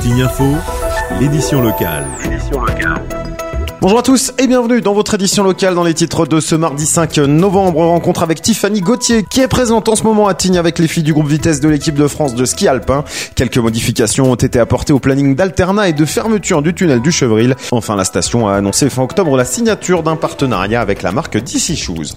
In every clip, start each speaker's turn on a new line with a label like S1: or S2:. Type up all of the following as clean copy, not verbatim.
S1: Tignes Info, l'édition locale.
S2: Bonjour à tous et bienvenue dans votre édition locale. Dans les titres de ce mardi 5 novembre, rencontre avec Tiffany Gauthier qui est présente en ce moment à Tignes avec les filles du groupe Vitesse de l'équipe de France de ski alpin. Quelques modifications ont été apportées au planning d'alternat et de fermeture du tunnel du Chevril. Enfin, la station a annoncé fin octobre la signature d'un partenariat avec la marque DC Shoes.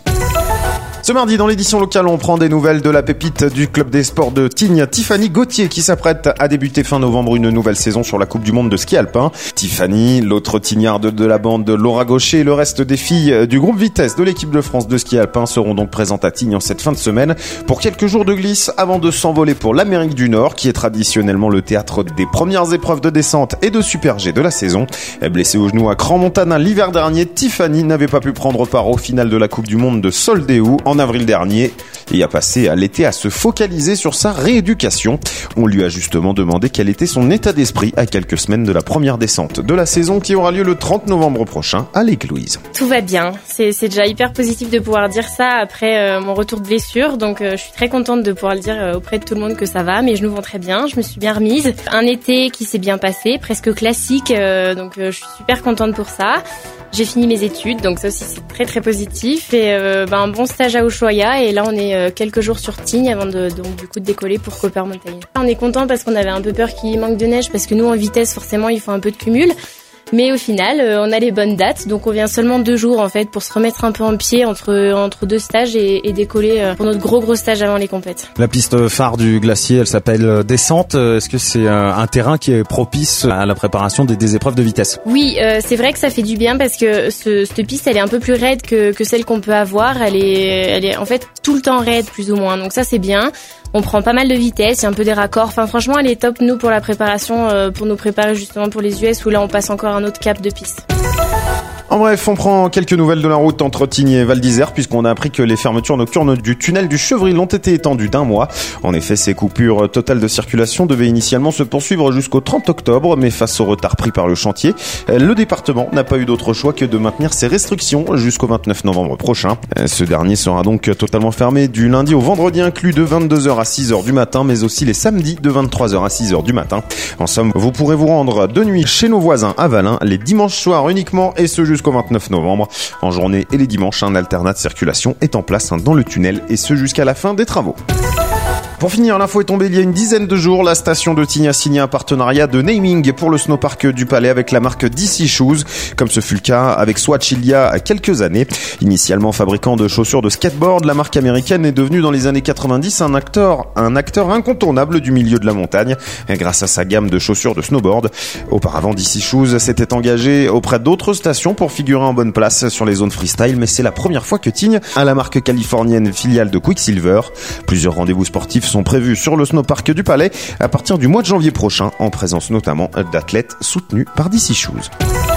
S2: Ce mardi, dans l'édition locale, on prend des nouvelles de la pépite du club des sports de Tignes, Tiffany Gauthier, qui s'apprête à débuter fin novembre une nouvelle saison sur la Coupe du Monde de ski alpin. Tiffany, l'autre tignarde de la bande, Laura Gaucher et le reste des filles du groupe Vitesse de l'équipe de France de ski alpin seront donc présentes à Tignes en cette fin de semaine pour quelques jours de glisse avant de s'envoler pour l'Amérique du Nord, qui est traditionnellement le théâtre des premières épreuves de descente et de super G de la saison. Blessée au genou à Crans-Montana l'hiver dernier, Tiffany n'avait pas pu prendre part au final de la Coupe du Monde de Soldéou en avril dernier et a passé l'été à se focaliser sur sa rééducation. On lui a justement demandé quel était son état d'esprit à quelques semaines de la première descente de la saison qui aura lieu le 30 novembre prochain à l'Écluse.
S3: Tout va bien, c'est déjà hyper positif de pouvoir dire ça après mon retour de blessure, donc je suis très contente de pouvoir le dire auprès de tout le monde que ça va, mes genoux vont très bien, je me suis bien remise. Un été qui s'est bien passé, presque classique, donc je suis super contente pour ça. J'ai fini mes études, donc ça aussi c'est très très positif et un bon stage à Ushuaïa et là on est quelques jours sur Tignes avant de décoller pour Coppermountain. On est content parce qu'on avait un peu peur qu'il manque de neige parce que nous en vitesse forcément il faut un peu de cumul. Mais au final, on a les bonnes dates, donc on vient seulement 2 jours en fait pour se remettre un peu en pied entre 2 stages et décoller pour notre gros stage avant les compètes.
S4: La piste phare du glacier, elle s'appelle Descente. Est-ce que c'est un terrain qui est propice à la préparation des épreuves de vitesse ?
S3: Oui, c'est vrai que ça fait du bien parce que cette piste, elle est un peu plus raide que celle qu'on peut avoir. Elle est en fait tout le temps raide plus ou moins, donc ça c'est bien. On prend pas mal de vitesse, il y a un peu des raccords. Enfin, franchement, elle est top, nous, pour la préparation, pour nous préparer justement pour les US, où là, on passe encore un autre cap de piste.
S2: En bref, on prend quelques nouvelles de la route entre Tignes et Val d'Isère puisqu'on a appris que les fermetures nocturnes du tunnel du Chevril ont été étendues d'1 mois. En effet, ces coupures totales de circulation devaient initialement se poursuivre jusqu'au 30 octobre, mais face au retard pris par le chantier, le département n'a pas eu d'autre choix que de maintenir ces restrictions jusqu'au 29 novembre prochain. Ce dernier sera donc totalement fermé du lundi au vendredi inclus de 22h à 6h du matin, mais aussi les samedis de 23h à 6h du matin. En somme, vous pourrez vous rendre de nuit chez nos voisins à Valin les dimanches soirs uniquement et ce jusqu'au 29 novembre. En journée et les dimanches, un alternat de circulation est en place dans le tunnel et ce jusqu'à la fin des travaux. Pour finir, l'info est tombée il y a une dizaine de jours. La station de Tignes a signé un partenariat de naming pour le snowpark du Palais avec la marque DC Shoes, comme ce fut le cas avec Swatch il y a quelques années. Initialement fabricant de chaussures de skateboard, la marque américaine est devenue dans les années 90 un acteur incontournable du milieu de la montagne grâce à sa gamme de chaussures de snowboard. Auparavant, DC Shoes s'était engagé auprès d'autres stations pour figurer en bonne place sur les zones freestyle, mais c'est la première fois que Tignes a la marque californienne filiale de Quicksilver. Plusieurs rendez-vous sportifs sont prévus sur le snowpark du Palais à partir du mois de janvier prochain, en présence notamment d'athlètes soutenus par DC Shoes.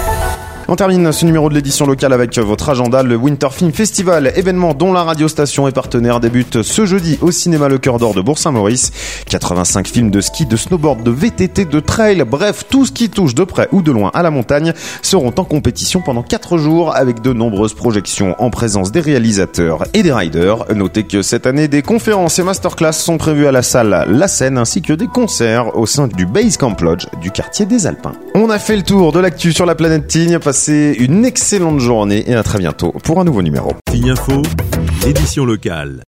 S2: On termine ce numéro de l'édition locale avec votre agenda. Le Winter Film Festival, événement dont la radiostation est partenaire, débute ce jeudi au cinéma Le Cœur d'Or de Bourg-Saint-Maurice. 85 films de ski, de snowboard, de VTT, de trail, bref, tout ce qui touche de près ou de loin à la montagne seront en compétition pendant 4 jours avec de nombreuses projections en présence des réalisateurs et des riders. Notez que cette année, des conférences et masterclass sont prévues à la salle La Seine ainsi que des concerts au sein du Basecamp Lodge du quartier des Alpins. On a fait le tour de l'actu sur la planète Tignes. Passez une excellente journée et à très bientôt pour un nouveau numéro.
S1: Tignes Info, l'édition locale.